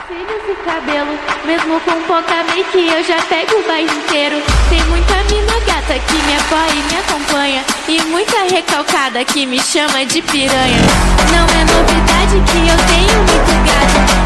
cílios e cabelo, mesmo com pouca make eu já pego o bairro inteiro. Tem muita mina gata que me apoia e me acompanha, e muita recalcada que me chama de piranha. Não é novidade que eu tenho muito gato,